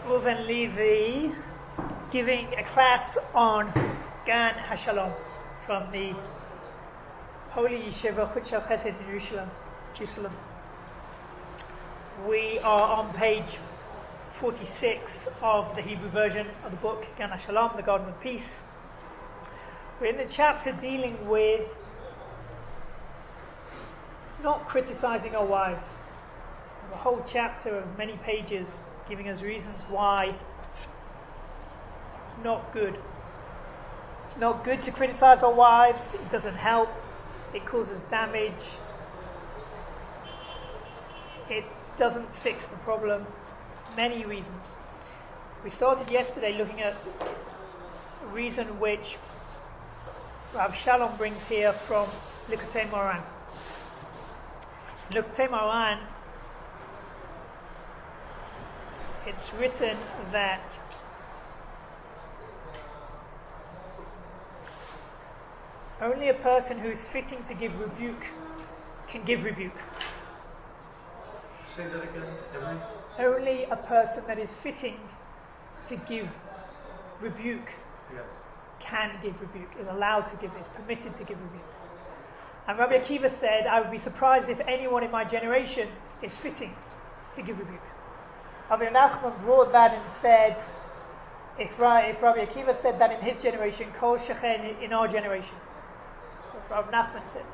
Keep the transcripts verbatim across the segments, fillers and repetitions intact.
Reuven Levi giving a class on Gan HaShalom from the Holy Yeshiva Chut Shel Chesed in Jerusalem. Jerusalem. We are on page forty-six of the Hebrew version of the book Gan HaShalom, the Garden of Peace. We're in the chapter dealing with not criticizing our wives. A whole chapter of many pages giving us reasons why it's not good. It's not good to criticize our wives. It doesn't help. It causes damage. It doesn't fix the problem. Many reasons. We started yesterday looking at a reason which Rav Shalom brings here from Likutei Moharan. Likutei Moharan, it's written that only a person who is fitting to give rebuke can give rebuke. Say that again, Emily. Only a person that is fitting to give rebuke Yes. can give rebuke, is allowed to give, is permitted to give rebuke. And Rabbi Akiva said, I would be surprised if anyone in my generation is fitting to give rebuke. Rabbi Nachman brought that and said, if, if Rabbi Akiva said that in his generation, Kol Shechen in our generation. Rabbi Nachman said.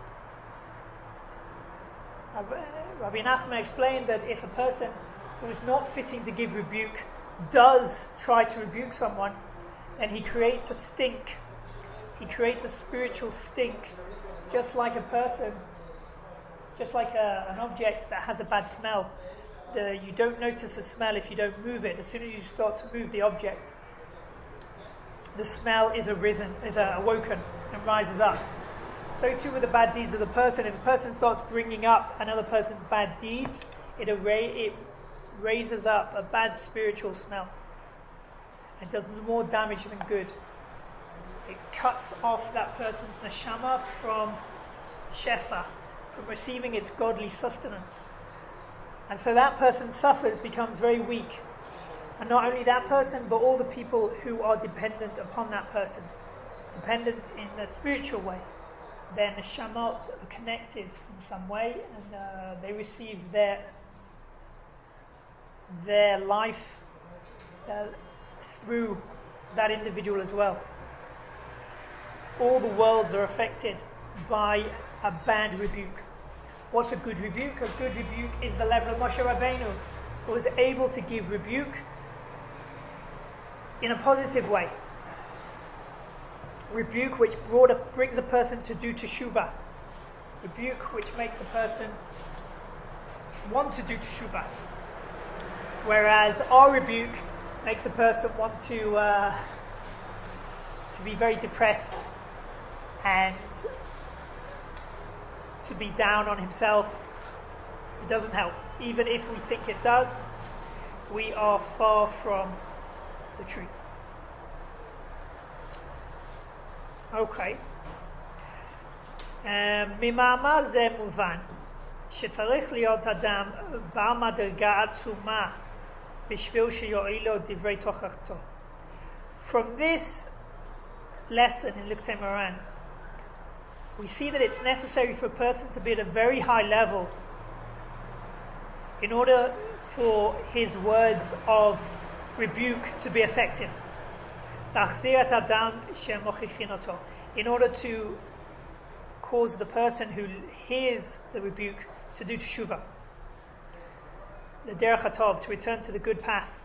Rabbi Nachman explained that if a person who is not fitting to give rebuke does try to rebuke someone, then he creates a stink. He creates a spiritual stink, just like a person, just like a, an object that has a bad smell. The, you don't notice the smell if you don't move it. As soon as you start to move the object, the smell is arisen, is uh, awoken and rises up. So too with the bad deeds of the person. If a person starts bringing up another person's bad deeds, it, array, it raises up a bad spiritual smell. It does more damage than good. It cuts off that person's neshama from shefa, from receiving its godly sustenance. And so that person suffers, becomes very weak. And not only that person, but all the people who are dependent upon that person. Dependent in the spiritual way. Their neshamot are connected in some way, and uh, they receive their their life uh, through that individual as well. All the worlds are affected by a bad rebuke. What's a good rebuke? A good rebuke is the level of Moshe Rabbeinu, who was able to give rebuke in a positive way. Rebuke which brought a, brings a person to do teshuvah. Rebuke which makes a person want to do teshuvah. Whereas our rebuke makes a person want to uh, to be very depressed and to be down on himself. It doesn't help. Even if we think it does, we are far from the truth. Okay. ממאמר זה מובן שצריך להיות אדם בעל מדרגה עצומה בשביל שיועילו דברי תוכחתו. From this lesson in Likutei Moharan, we see that it's necessary for a person to be at a very high level in order for his words of rebuke to be effective. In order to cause the person who hears the rebuke to do teshuvah, the derech hatov, to return to the good path.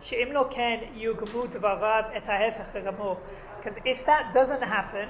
Because if that doesn't happen,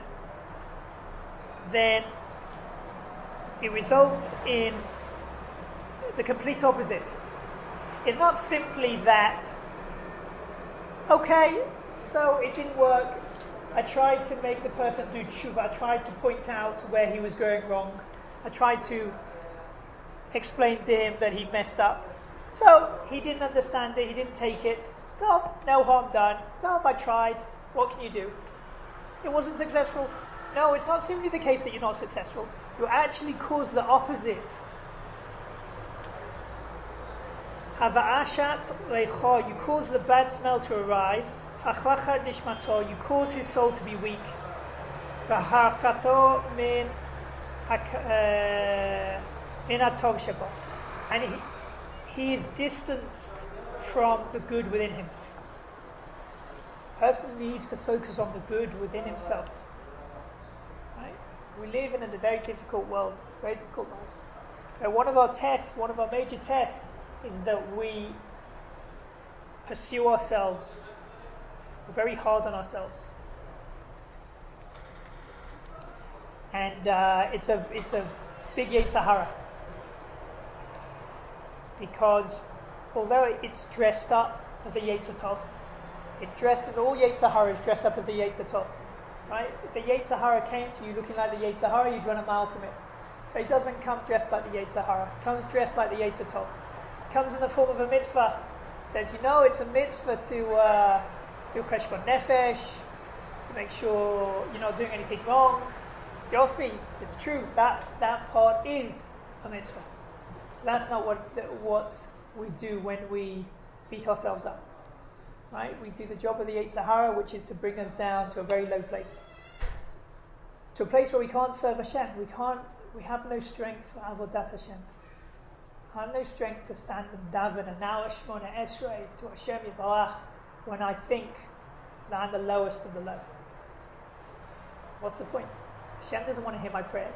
then it results in the complete opposite. It's not simply that, okay, so it didn't work, I tried to make the person do tshuva, I tried to point out where he was going wrong, I tried to explain to him that he messed up. So he didn't understand it, he didn't take it. No, no harm done. No, I tried. What can you do? It wasn't successful. No, it's not simply the case that you're not successful. You actually cause the opposite. Hava'ashat lecho, you cause the bad smell to arise. Hachlachat nishmato, you cause his soul to be weak. V'harchato min min atov shebo, and he, he is distanced from the good within him. A person needs to focus on the good within himself. Right? We live in a very difficult world, very difficult life. Where one of our tests, one of our major tests, is that we pursue ourselves. We're very hard on ourselves, and uh, it's a it's a big Yetzer Hara, because although it's dressed up as a Yetzer Tov, it dresses all Yetzer Hara is dressed up as a Yetzer Tov, right? If the Yetzer Hara came to you looking like the Yetzer Hara, you'd run a mile from it. So it doesn't come dressed like the Yetzer Hara. It comes dressed like the Yetzer Tov. It comes in the form of a mitzvah. It says, you know, it's a mitzvah to uh, do cheshbon nefesh, to make sure you're not doing anything wrong. Yofi, it's true. That that part is a mitzvah. That's not what what we do when we beat ourselves up. Right? We do the job of the Yetzer Hara, which is to bring us down to a very low place, to a place where we can't serve Hashem. We can't. We have no strength for avodat Hashem. I have no strength to stand and daven and now Shmona Esrei to Hashem Yitbarach when I think that I'm the lowest of the low. What's the point? Hashem doesn't want to hear my prayers.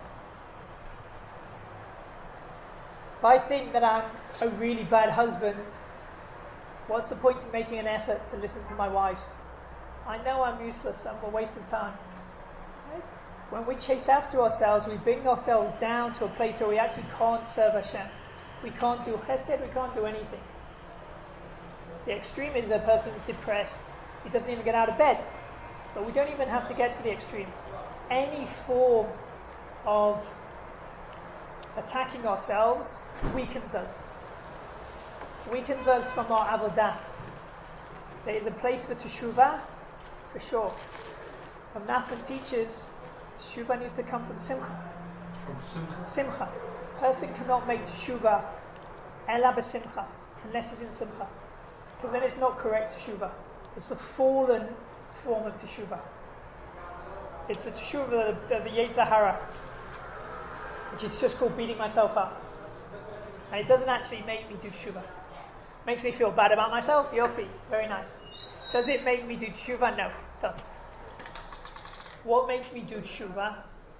If I think that I'm a really bad husband, what's the point in making an effort to listen to my wife? I know I'm useless, I'm a waste of time. Right? When we chase after ourselves, we bring ourselves down to a place where we actually can't serve Hashem. We can't do chesed, we can't do anything. The extreme is a person's depressed, he doesn't even get out of bed. But we don't even have to get to the extreme. Any form of attacking ourselves weakens us. Weakens us from our avodah. There is a place for teshuvah, for sure. When Nachman teaches, teshuvah needs to come from simcha. From simcha. Simcha. A person cannot make teshuvah ela b'simcha, unless it's in simcha. Because then it's not correct teshuvah. It's a fallen form of teshuvah. It's the teshuvah of the, of the Yetzer Hara, which is just called beating myself up. And it doesn't actually make me do teshuvah. It makes me feel bad about myself. Yofi, very nice. Does it make me do teshuvah? No, it doesn't. What makes me do teshuvah?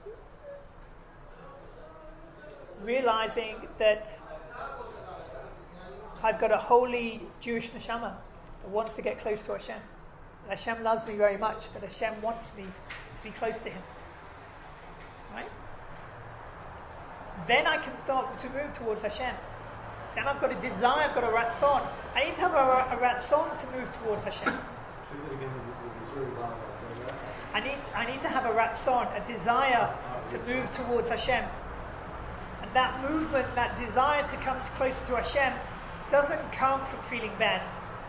Realizing that I've got a holy Jewish neshama that wants to get close to Hashem. And Hashem loves me very much, but Hashem wants me to be close to Him. Right? Then I can start to move towards Hashem. Then I've got a desire, I've got a ratzon. I need to have a, a ratzon to move towards Hashem. I need, I need to have a ratzon, a desire to move towards Hashem. And that movement, that desire to come close to Hashem, doesn't come from feeling bad.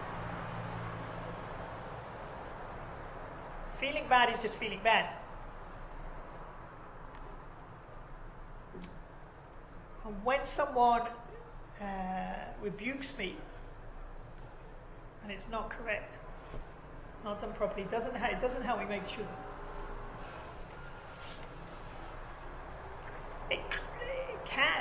Feeling bad is just feeling bad. And when someone uh, rebukes me, and it's not correct, not done properly, it doesn't, ha- it doesn't help me make sure. It, it can.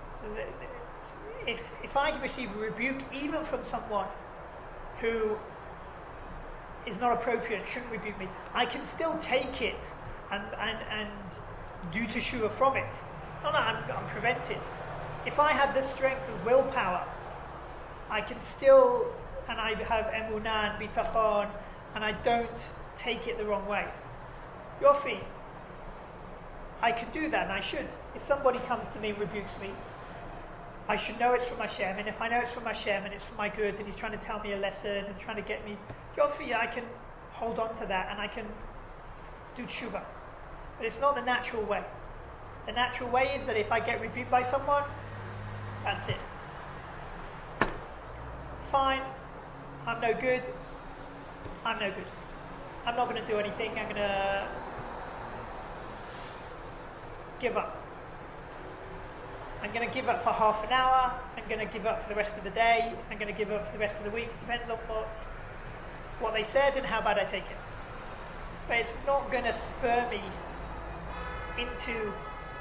If, if I receive a rebuke even from someone who is not appropriate, shouldn't rebuke me, I can still take it and, and, and do teshuvah from it. No, no, I'm, I'm prevented. If I have the strength of willpower, I can still, and I have emunah and bitachon, and I don't take it the wrong way. Yofi, I can do that, and I should. If somebody comes to me and rebukes me, I should know it's from Hashem, and if I know it's from Hashem and it's for my good, and He's trying to tell me a lesson and trying to get me, Yofi, I can hold on to that and I can do tshuva. But it's not the natural way. The natural way is that if I get rebuked by someone, that's it. Fine, I'm no good, I'm no good. I'm not going to do anything, I'm going to give up. I'm going to give up for half an hour, I'm going to give up for the rest of the day, I'm going to give up for the rest of the week. It depends on what, what they said and how bad I take it. But it's not going to spur me into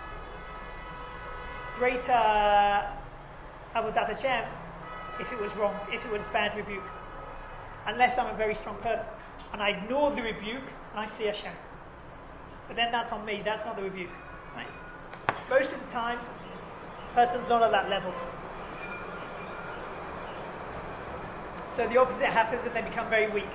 greater Avodat Hashem if it was wrong, if it was bad rebuke. Unless I'm a very strong person and I ignore the rebuke and I see Hashem. But then that's on me, that's not the rebuke. Right? Most of the times, the person's not at that level. So the opposite happens and they become very weak.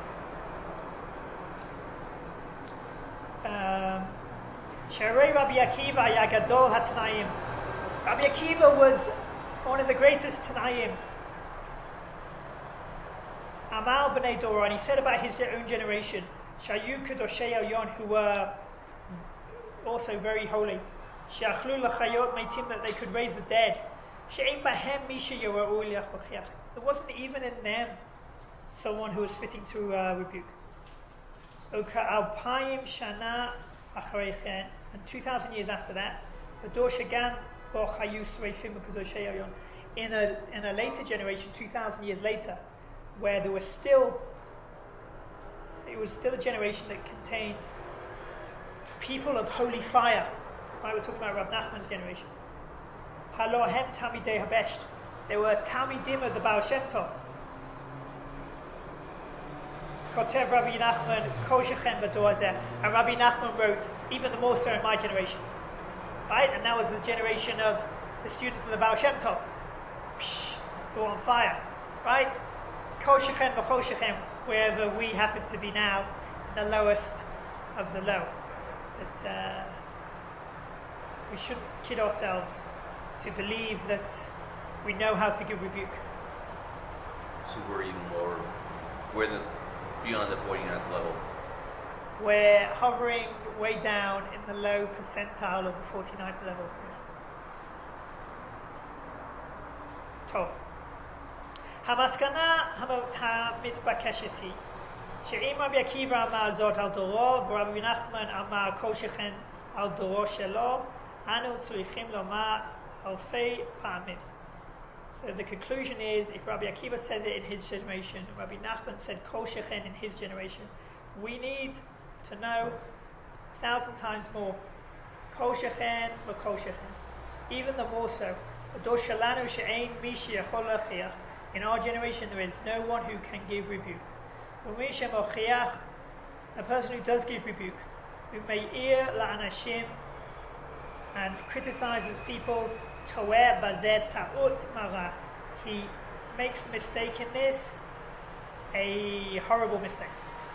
Sharei Rabbi Akiva Yagadol HaTanaim. Rabbi Akiva was one of the greatest Tanaim. Amal B'nai Dora, and he said about his own generation, Shayu Kedoshei Elyon, who were also very holy. She'achlu l'chayot meitim, that they could raise the dead. She'ein bahem misha yora'u li'achlochiach. There wasn't even in them someone who was fitting to uh, rebuke. Oka alpayim shana achareichen, and two thousand years after that, the Dor Shagam bo chayu sreifim u'kedoshei Elyon. In a in a later generation, two thousand years later, where there was still, it was still a generation that contained people of holy fire. Right, we're talking about Rav Nachman's generation. Halohem Talmidei Habesht. They were Talmidim of the Baal Shem Tov. Kotev Rabbi Nachman Kol Shechem B'Dor Hazeh. And Rabbi Nachman wrote, even the more so in my generation. Right, and that was the generation of the students of the Baal Shem Tov. Psh, who were on fire. Right? Kol Shechem V'Chol Shechem, wherever we happen to be now, the lowest of the low. That uh, we shouldn't kid ourselves to believe that we know how to give rebuke. So we're even lower, we're the, beyond the forty-ninth level. We're hovering way down in the low percentile of the forty-ninth level. Yes. Tov. Hamaskana hamitbakeshet hi she'im Rabbi Akiva amar zot al doro v'Rabbi Nachman amar kol shechen al doro shelo anu tzrichim lomar alfei pa'amim. So the conclusion is, if Rabbi Akiva says it in his generation, and Rabbi Nachman said kol shechen in his generation, we need to know a thousand times more. Kol shechen v'kol shechen. Even the more so. Dor shelanu she'ein mi sheyachol lechiach. In our generation, there is no one who can give rebuke. A person who does give rebuke, who may ear la'anashim and criticizes people, toer bazet ta'ut mara. He makes a mistake in this, a horrible mistake.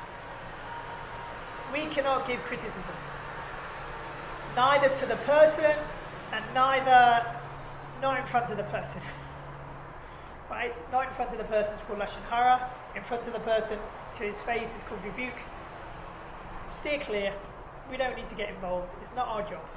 We cannot give criticism, neither to the person and neither not in front of the person. Right? Not in front of the person, it's called Lashon Hara. In front of the person, to his face, is called rebuke. Steer clear. We don't need to get involved. It's not our job.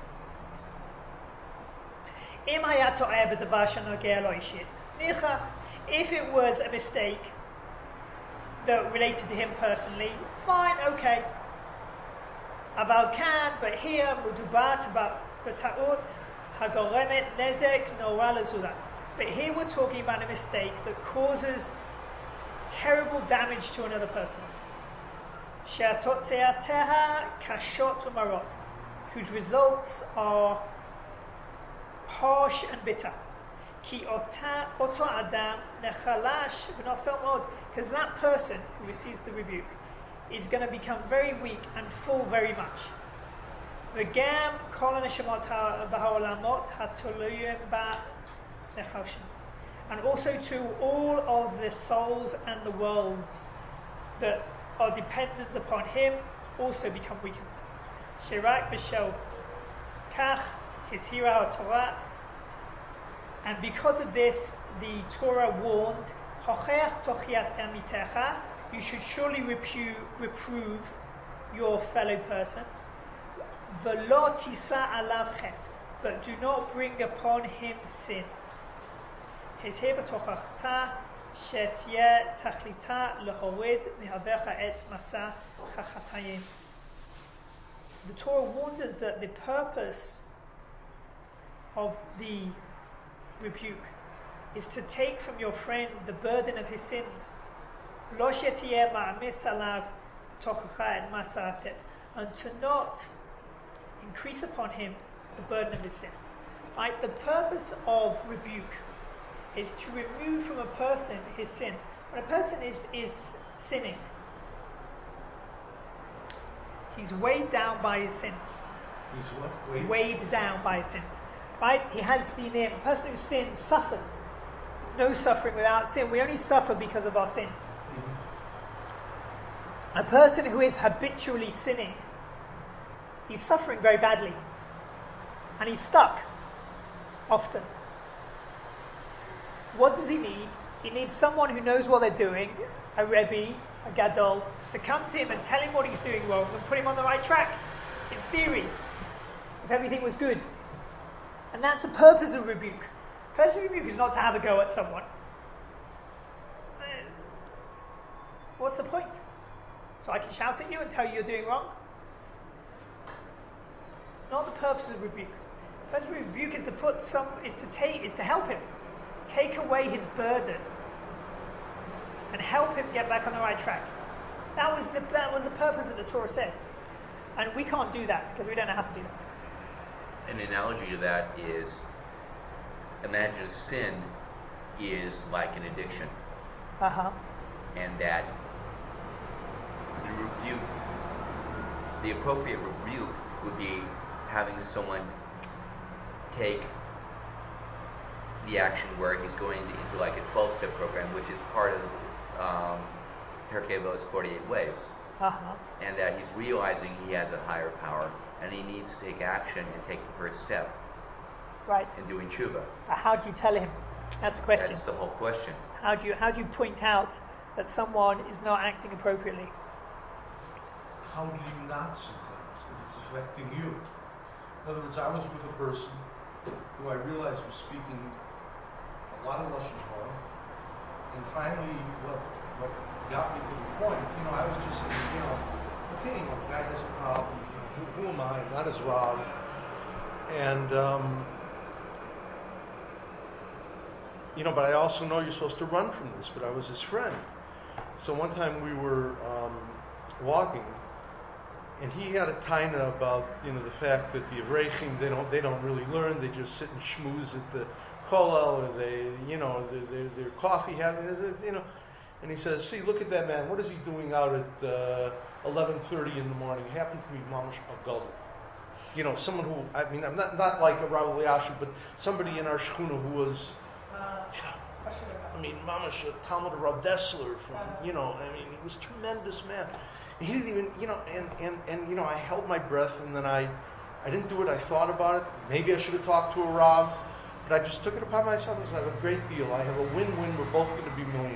If it was a mistake that related to him personally, fine, okay. Aval kan, but here, mudubat b'ta'ut hagoremet nezek nora lezulat. But here we're talking about a mistake that causes terrible damage to another person. She'atotzeateha kashot umarot, whose results are harsh and bitter. Ki oto adam nechalash v'nofel mod, because that person who receives the rebuke is going to become very weak and fall very much. V'gam kol haneshama b'haolamot hatoluyim ba. And also to all of the souls and the worlds that are dependent upon him also become weakened. Shirak b'shel kach his hira Torah, and because of this, the Torah warned, Hocheach tochiat emitecha, you should surely repu- reprove your fellow person. V'lo tisa alav chet, but do not bring upon him sin. His hebetochachta shetia tachlita lehorid mihavecha et masa chachatayim. The Torah warned us that the purpose of the rebuke is to take from your friend the burden of his sins. Lo shetiyeh ma'amis alav tochacha et masa'atet, and to not increase upon him the burden of his sin. Right? The purpose of rebuke is to remove from a person his sin. When a person is, is sinning, he's weighed down by his sins. He's what? Weighed? Weighed down by his sins. Right? He has dinim. A person who sins suffers. No suffering without sin. We only suffer because of our sins. Mm-hmm. A person who is habitually sinning, he's suffering very badly. And he's stuck. Often. What does he need? He needs someone who knows what they're doing, a Rebbe, a Gadol, to come to him and tell him what he's doing wrong and put him on the right track, in theory, if everything was good. And that's the purpose of rebuke. The purpose of rebuke is not to have a go at someone. What's the point? So I can shout at you and tell you you're doing wrong? It's not the purpose of rebuke. The purpose of rebuke is to put some, is to take, is to help him. Take away his burden and help him get back on the right track. That was the that was the purpose that the Torah said. And we can't do that because we don't know how to do that. An analogy to that is, imagine sin is like an addiction. Uh-huh. And that the rebuke, the appropriate rebuke would be having someone take the action where he's going into like a twelve-step program, which is part of um, Pirkei Avos forty-eight ways. Uh-huh. And that he's realizing he has a higher power, and he needs to take action and take the first step. Right. In doing tshuva. Uh, how do you tell him? That's the question. That's the whole question. How do you how do you point out that someone is not acting appropriately? How do you not sometimes if it's affecting you? In other words, I was with a person who I realized was speaking a lot of Lashon Hara, and finally, what what got me to the point, you know, I was just saying, you know, okay, you know, the guy has a problem. You know, who, who am I? Not his Rav. And um, you know, but I also know you're supposed to run from this. But I was his friend. So one time we were um, walking, and he had a taina about, you know, the fact that the Avrechim, they don't they don't really learn. They just sit and schmooze at the kollel, or they, you know, their their coffee having, you know. And he says, "See, look at that man. What is he doing out at uh, eleven thirty in the morning? It happened to be mamash a gadol. You know, someone who, I mean, I'm not not like a Rav Eliashiv, but somebody in our shchuna who was, you know, I mean, mamash a Talmud Rav Dessler from, you know, I mean, he was a tremendous man. And he didn't even, you know, and, and, and you know, I held my breath, and then I, I didn't do it. I thought about it. Maybe I should have talked to a Rav, but I just took it upon myself. I said, I have a great deal. I have a win-win. We're both going to be millionaires.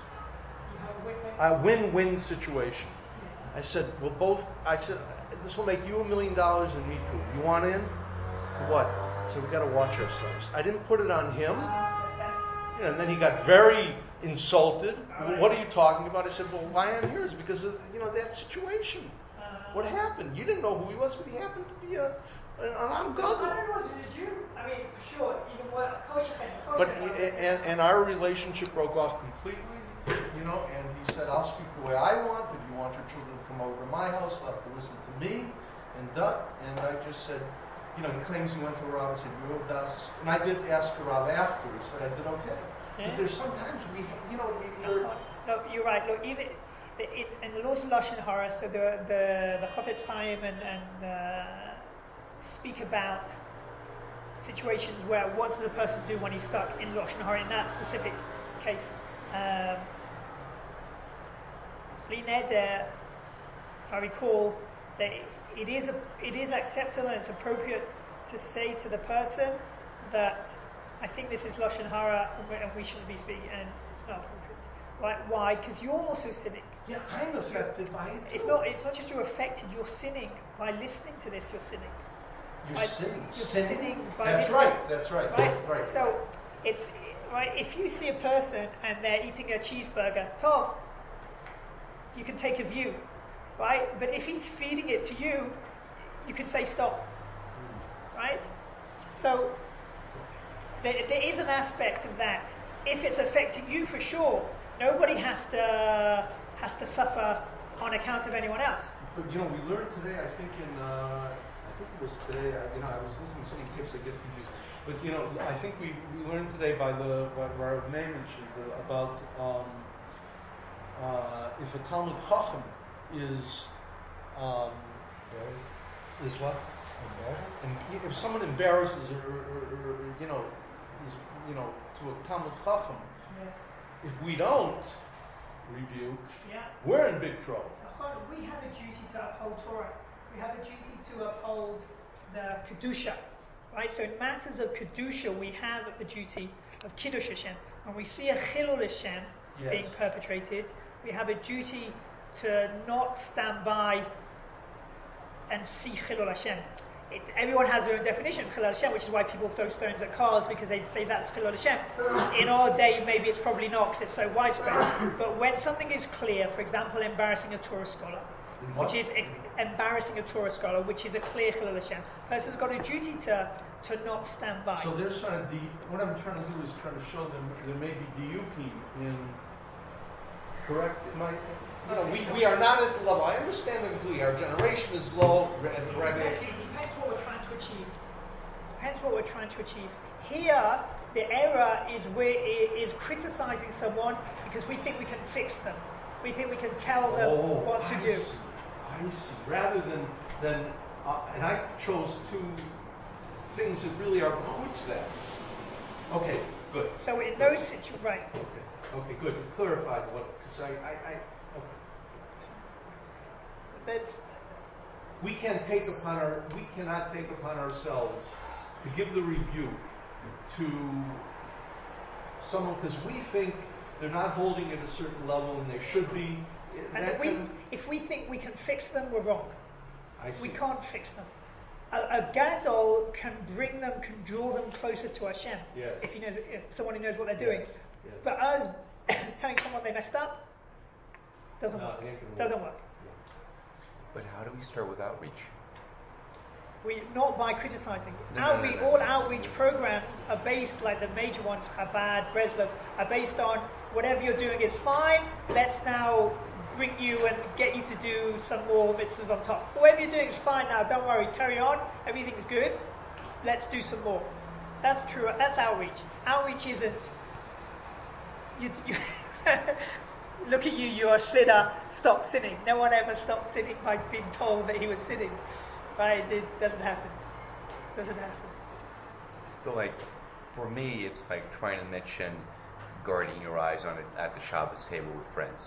A win-win situation. I said, we'll both, I said, this will make you a million dollars and me too. You want in? What? So we got to watch ourselves. I didn't put it on him. You know, and then he got very insulted. Well, what are you talking about? I said, well, why I'm here is because of, you know, that situation. What happened? You didn't know who he was, but he happened to be a an Am Gadol. I mean, for sure, even what kosher. But and, and our relationship broke off completely. You know, and he said, I'll speak the way I want. If you want your children to come over to my house, they'll have to listen to me. And that, and I just said, you know, he claims he went to Rav. I said, you have das. And I did ask Rav after. He said, I did okay. Yeah. But there's sometimes we, you know, you're... No, no, you're right. Look, even it, in the laws of Lashon Hara, so the the the Chofetz Chaim and, and uh, speak about situations where what does a person do when he's stuck in Lashon Hara in that specific case. Um, Neder, if I recall, that it is a, it is acceptable and it's appropriate to say to the person that I think this is Lashon Hara and we shouldn't be speaking, and it's not appropriate. Right? Why? Because you're also sinning. Yeah, I'm affected by it. It's not. It's not just you're affected. You're sinning by listening to this. You're sinning. You're by, sinning. You're sinning. sinning by That's listening. right. That's right. Right. Right. So it's right. If you see a person and they're eating a cheeseburger, Tov, you can take a view, right? But if he's feeding it to you, you can say stop, right? So there, there is an aspect of that. If it's affecting you, for sure, nobody has to has to suffer on account of anyone else. But you know, we learned today. I think in uh, I think it was today. I, you know, I was listening to some tips. I get confused. But you know, I think we, we learned today by the by Rav Meir mentioned uh, about um, uh, if a Talmud Chacham is um, is what? And if someone embarrasses or, or, or, or you know, is, you know, to a Talmud Chacham, Yes. if we don't rebuke, Yeah. we're in big trouble. We have a duty to uphold Torah. We have a duty to uphold the Kedusha. Right? So in matters of Kedusha, we have the duty of Kiddush Hashem. When we see a Chilul Hashem Yes. being perpetrated, we have a duty to not stand by and see Chilul Hashem. It, everyone has their own definition of Chilul Hashem, which is why people throw stones at cars, because they say that's Chilul Hashem. In our day, maybe it's probably not, because it's so widespread. But when something is clear, for example, embarrassing a Torah scholar, which is e- embarrassing a Torah scholar, which is a clear Chilul Hashem, person's got a duty to to not stand by. So they're trying to de- what I'm trying to do is trying to show them there may be diukim in correct. Am I, you know, we, we are not at the level. I understand completely. Our generation is low. And It Rabbi depends, Akiva. it depends what we're trying to achieve. Depends what we're trying to achieve. Here, the error is where is criticizing someone because we think we can fix them. We think we can tell them Oh, what to I do. see. I see. Rather than than, uh, and I chose two things that really are bechutz that. Okay, good. So in those situations, right? Okay, okay, good. You clarified what because I, I, I okay. There's We can take upon our we cannot take upon ourselves to give the rebuke to someone because we think they're not holding it at a certain level and they should be. and That if we can- if we think we can fix them, we're wrong. I see. We can't fix them. A, a gadol can bring them, can draw them closer to Hashem. Yes. If you know, if someone who knows what they're Yes, doing. yes. But us telling someone they messed up doesn't No, work. it ain't gonna work. Doesn't work. But how do we start with outreach? We not by criticizing. No, no, outreach, no, no. all outreach programs are based, like the major ones, Chabad, Breslov, are based on whatever you're doing is fine. Let's now bring you and get you to do some more mitzvahs on top. Whatever you're doing is fine now. Don't worry. Carry on. Everything's good. Let's do some more. That's true. That's outreach. Outreach isn't. You, you look at you. You're a sinner. Stop sinning. No one ever stopped sinning by being told that he was sinning. Right? It doesn't happen. Doesn't happen. But like, for me, it's like trying to mention guarding your eyes on it at the Shabbos table with friends.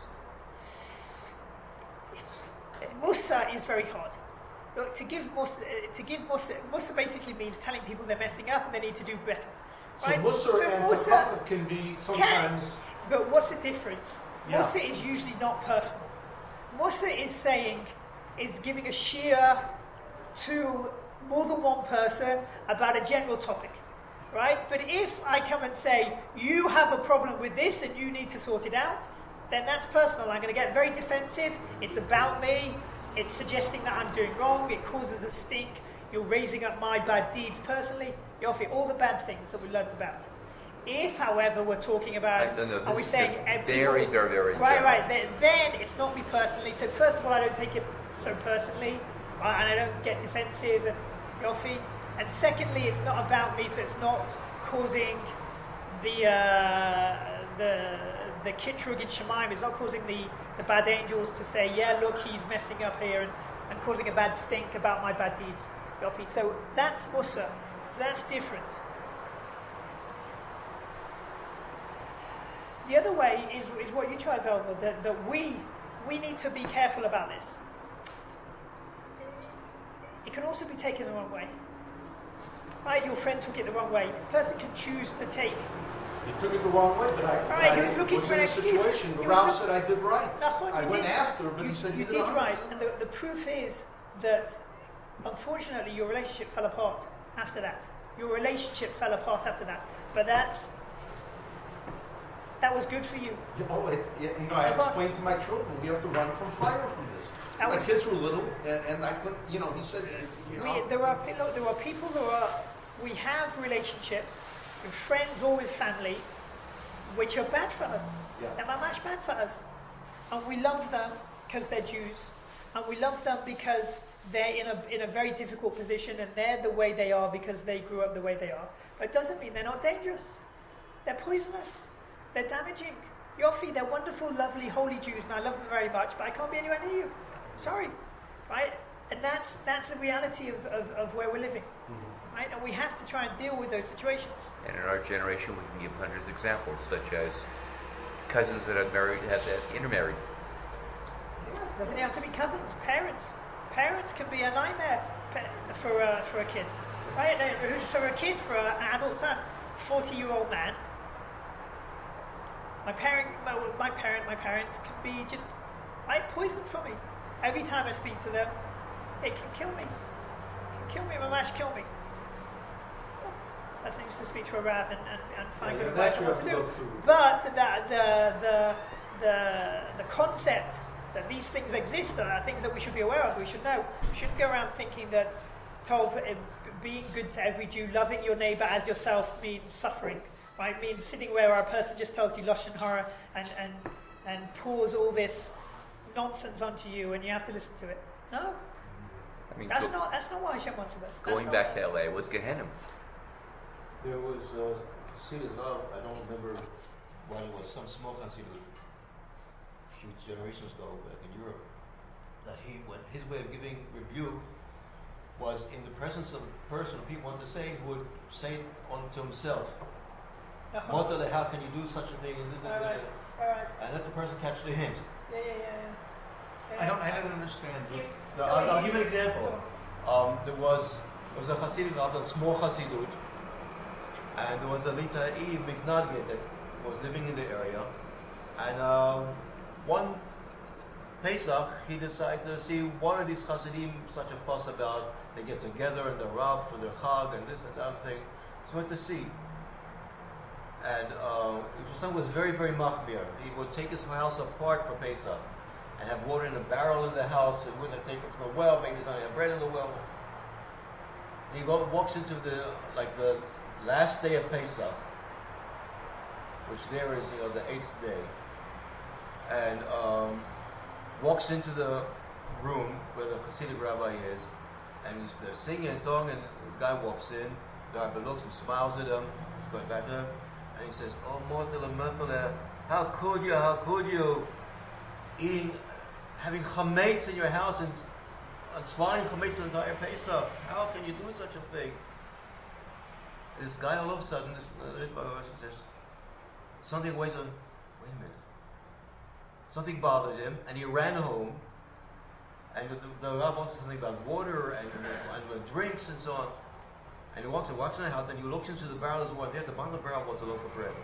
Musa is very hard. Look, to give Musa, to give Musa, Musa basically means telling people they're messing up and they need to do better. So Right? Musar So and Musa Hakaka can be sometimes. But what's the difference? Yeah. Musa is usually not personal. Musa is saying, is giving a shir to more than one person about a general topic. Right? But if I come and say, you have a problem with this and you need to sort it out, then that's personal. I'm going to get very defensive. It's about me. It's suggesting that I'm doing wrong. It causes a stink. You're raising up my bad deeds personally. You're offering all the bad things that we learned about. If, however, we're talking about, I don't know, are this we is saying just every- very, very, very right, general. right? Then, then it's not me personally. So first of all, I don't take it so personally, right, and I don't get defensive and goffy. And secondly, it's not about me, so it's not causing the uh, the the kitrug in Shemaim. It's not causing the, the bad angels to say, yeah, look, he's messing up here, and, and causing a bad stink about my bad deeds. Goffy. So that's Musa. So that's different. The other way is, is what you tried, Velvet, that, that we we need to be careful about this. It can also be taken the wrong way. Right, your friend took it the wrong way. A person can choose to take. He took it the wrong way, but I, Right, I he was looking was for in an a excuse. situation. He The was Ralph look- said I did right. Nachon, I you went did- after, but you, he said you you did it right, and the, the proof is that unfortunately your relationship fell apart after that. Your relationship fell apart after that, but that's that was good for you. Yeah, oh, it, it, you know, I Hold on. explained to my children we have to run from fire from this. That My was- kids were little, and, and I couldn't. You know, he said, you know, We, there are pe- look, there are people who are. We have relationships with friends or with family, which are bad for us. Yeah. They're mamash bad for us. And we love them because they're Jews. And we love them because they're in a, in a very difficult position and they're the way they are because they grew up the way they are. But it doesn't mean they're not dangerous. They're poisonous. They're damaging. Yofi, they're wonderful, lovely, holy Jews, and I love them very much, but I can't be anywhere near you. Sorry. Right? And that's that's the reality of, of, of where we're living. Mm-hmm. Right? And we have to try and deal with those situations. And in our generation, we can give hundreds of examples, such as cousins that are married, have that intermarried. Yeah. Doesn't have to be cousins, parents. Parents can be a nightmare for a, for a kid. Right? For a kid, for an adult son, forty-year-old man. My parent, my, my parent, my parents can be just like poison for me. Every time I speak to them, it can kill me. It can kill me, mamash, kill me. Well, that's needs to speak to a rav and, and, and find yeah, good advice on what to do. But the, the, the, the, the concept that these things exist are things that we should be aware of, we should know. We shouldn't go around thinking that Tov, being good to every Jew, loving your neighbor as yourself means suffering. Right, means sitting where a person just tells you lashon hara and, and and pours all this nonsense onto you, and you have to listen to it. No, I mean, that's go, not that's not what Hashem wants of us. That's going back to L A was Gehenna. There was uh, Hasidut Rav, I don't remember what it was, some small Hasidut, a few generations ago back in Europe, that he, when his way of giving rebuke was in the presence of a person who people want to say, who would say it unto himself. Mortale, how can you do such a thing? And, all right, all right. and let the person catch the hint. Yeah, yeah, yeah. yeah. I don't. I don't understand. No, I'll, I'll give you an example. Um, there was there was a Hasidic of a small Hasidut, and there was a Litai Mignadge that was living in the area, and um, one Pesach he decided to see one of these Hasidim such a fuss about they get together in the Rav for their Chag and this and that thing. So he went to see. And uh, his son was very, very machmir. He would take his house apart for Pesach and have water in a barrel in the house and wouldn't take it from the well. Maybe he's not have bread in the well. And he go, walks into the like the last day of Pesach, which there is you know the eighth day, and um, walks into the room where the Hasidic rabbi is, and he's there singing a song. And the guy walks in. The rabbi looks and smiles at him. He's going back to him. And he says, "Oh, mortal, mortal, how could you? How could you eating, having chametz in your house and, and swallowing chametz the entire Pesach? How can you do such a thing?" And this guy, all of a sudden, this uh, says, something waits on. Wait a minute. Something bothered him, and he ran home. And the, the rabbi wants something about water and, and, and drinks and so on. And he walks and walks in the house, and he looks into the barrel as well. There, at the bottom of the barrel was a loaf of bread.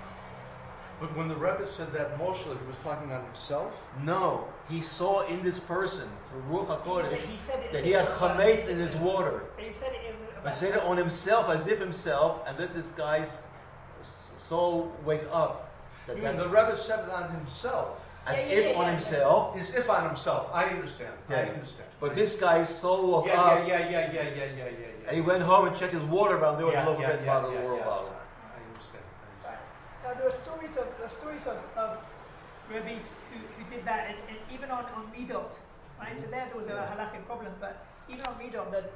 But when the Rebbe said that Moshe, he was talking on himself? No, he saw in this person, through Ruach HaKodesh, He said it that he had chametz in his water. He said it in He said it on himself, as if himself, and let this guy's soul wake up. That And that's, the Rebbe said it on himself. as Yeah, yeah, if yeah, on yeah, himself. As if on himself. I understand. I Yeah. understand. But this guy's soul woke Yeah, up, yeah, yeah, yeah, yeah, yeah, yeah, yeah, yeah. and he went home and checked his water bottle. There was Yeah, a loaf of yeah, bread yeah, bottle, yeah, a water yeah. bottle. I understand. I understand. Now, there are stories of there are stories of, of rabbis who, who did that, and, and even on, on Midot, right? So there, there was a halachic problem, but even on Midot, the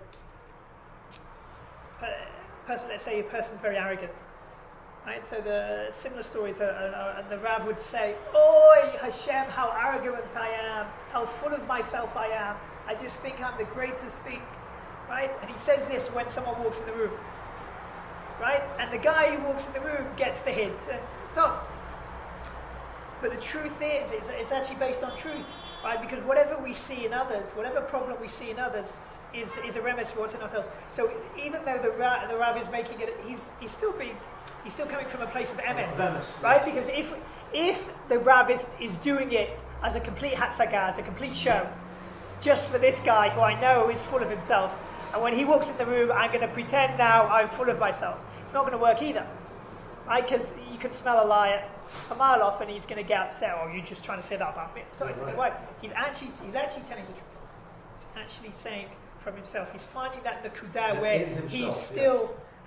per- person, let's say a person's very arrogant, right? So the similar stories, are, are, are, and the Rav would say, "Oi, Hashem, how arrogant I am! How full of myself I am! I just think I'm the greatest thing." Right? And he says this when someone walks in the room. Right? And the guy who walks in the room gets the hint. And no. But the truth is, it's, it's actually based on truth. Right? Because whatever we see in others, whatever problem we see in others, is, is a remedy for what's in ourselves. So even though the Rav, the Rav is making it, he's, he's still being, he's still coming from a place of M S. Of M S, Right? yes. Because if, if the Rav is, is doing it as a complete hatzagah, as a complete show, just for this guy who I know is full of himself, and when he walks in the room, I'm going to pretend now I'm full of myself. It's not going to work either. Right? Because you can smell a lie a mile off and he's going to get upset. Oh, you're just trying to say that about me. It's not right. He's actually, he's actually telling the truth. He's actually saying from himself. He's finding that nakudah where in himself, he's still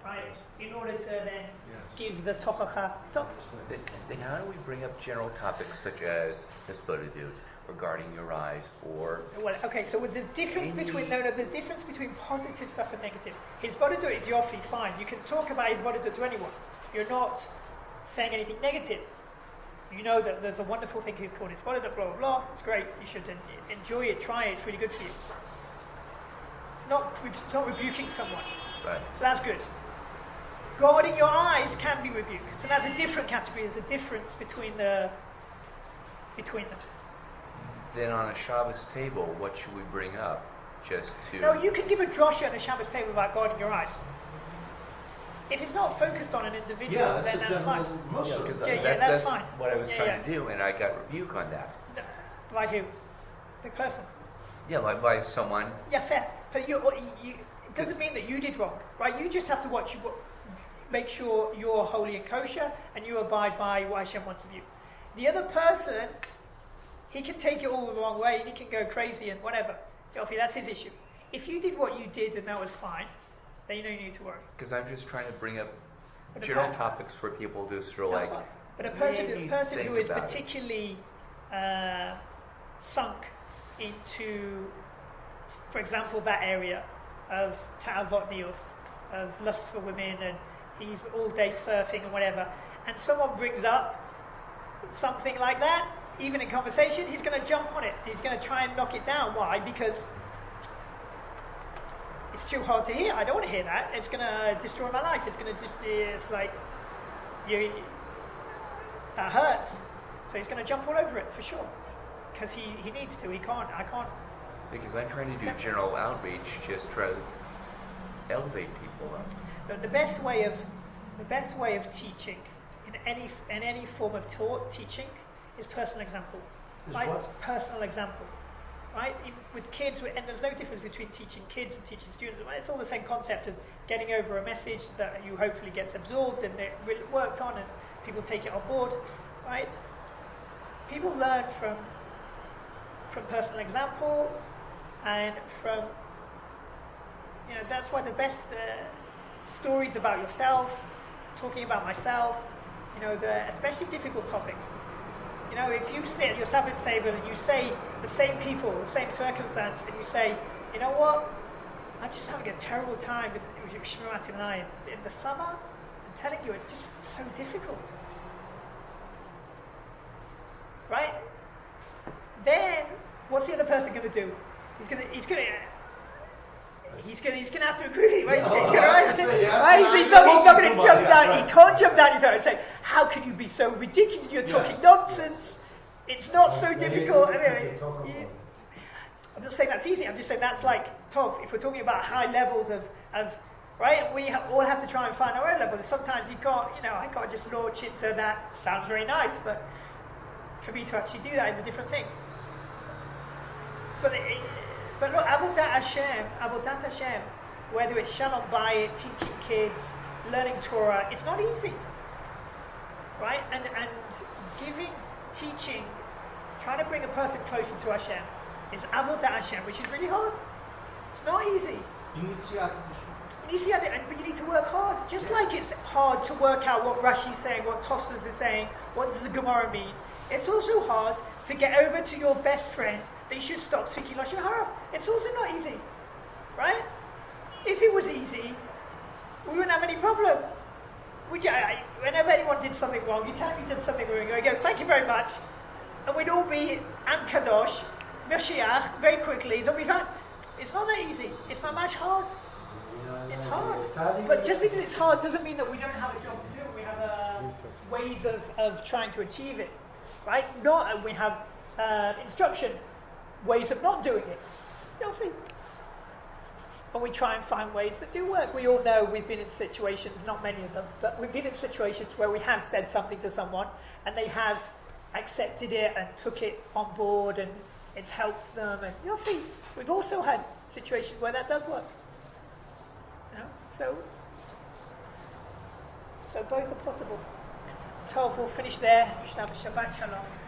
right? In order to then Yes. give the tochacha. To- Then, then how do we bring up general topics such as hisbodedut, or guarding your eyes, or well, okay, so with the difference Any- between no, no, the difference between positive stuff and negative. His body do is yofi, fine. You can talk about his body to anyone. You're not saying anything negative. You know that there's a wonderful thing he's called his body, blah blah blah. It's great. You should en- enjoy it, try it. It's really good for you. It's not it's not rebuking someone. right? So that's good. Guarding your eyes can be rebuked. So that's a different category. There's a difference between the between them. Then on a Shabbos table, what should we bring up? Just to No, you can give a drosha on a Shabbos table without guarding your eyes. If it's not focused on an individual, Yeah, that's then a that's general fine. mussar. Yeah, 'cause I- Yeah, yeah, that- that's fine. what I was Yeah, trying yeah. to do, and I got rebuke on that. Like who? The person. Yeah, like by someone. Yeah, fair. But you, you, it doesn't mean that you did wrong, right? You just have to watch, make sure you're holy and kosher, and you abide by what Hashem wants of you. The other person, he can take it all the wrong way, and he can go crazy and whatever. Yofi, that's his issue. If you did what you did and that was fine, then you know you need to worry. Because I'm just trying to bring up But a general per- topics where people just are No, like, but a person, maybe a person think who is about it. particularly uh, sunk into, for example, that area of ta'avot niyuf, of lust for women, and he's all day surfing and whatever, and someone brings up something like that, even in conversation, he's going to jump on it. He's going to try and knock it down. Why? Because it's too hard to hear. I don't want to hear that. It's going to destroy my life. It's going to just, it's like, you, that hurts. So he's going to jump all over it for sure. Because he, he needs to. He can't. I can't. because I'm trying to do general outreach, just try to elevate people up. The, the best way of the best way of teaching in any in any form of taught teaching is personal example. Is Right? what? Personal example. Right? In, with kids, and there's no difference between teaching kids and teaching students. It's all the same concept of getting over a message that you hopefully gets absorbed and it really worked on, and people take it on board. Right? People learn from from personal example and from, you know, that's why the best uh, stories about yourself, talking about myself, you know, the especially difficult topics. You know, if you sit at your Sabbath table and you say the same people, the same circumstance, and you say, you know what, I'm just having a terrible time with, with Shmirat and I in the summer, I'm telling you, it's just so difficult. Right? Then, what's the other person going to do? He's going to, he's going to, he's going to, he's going to have to agree, right? Yeah, He's well, gonna- I right? say yes, Right? and He's I not, he's not going to come on, jump yeah, down. right. He can't jump down his own and say, "How can you be so ridiculous? You're talking Yes. nonsense. It's not so That's very difficult." I difficult mean, to talk you- about. I'm not saying that's easy. I'm just saying that's like Tov. If we're talking about high levels of, of right, we ha- all have to try and find our own level. And sometimes you can't, you know, I can't just launch into that. Sounds very nice, but for me to actually do that is a different thing. But it, but look, Avodat Hashem, Avodat Hashem, whether it's Shalom Bayit, teaching kids, learning Torah, it's not easy, right? And and giving, teaching, trying to bring a person closer to Hashem is Avodat Hashem, which is really hard. It's not easy. Initiative. You need to, and- but you need to work hard. Just like it's hard to work out what Rashi's saying, what Tosfos is saying, what does the Gemara mean. It's also hard to get over to your best friend that you should stop speaking Lashon Hara. It's also not easy, right? If it was easy, we wouldn't have any problem. Would you, I, whenever anyone did something wrong, you tell me you did something wrong, I go, thank you very much, and we'd all be Am Kadosh, Mashiach, very quickly, it'll be fine. It's not that easy. It's not much hard. It's hard. But just because it's hard doesn't mean that we don't have a job to do. We have uh, ways of, of trying to achieve it, right? Not, and we have uh, instruction, ways of not doing it. Nothing. And we try and find ways that do work. We all know we've been in situations, not many of them, but we've been in situations where we have said something to someone and they have accepted it and took it on board and it's helped them. And nothing. We've also had situations where that does work. You know? So, so both are possible. Tov, we'll finish there. Shabbat Shalom.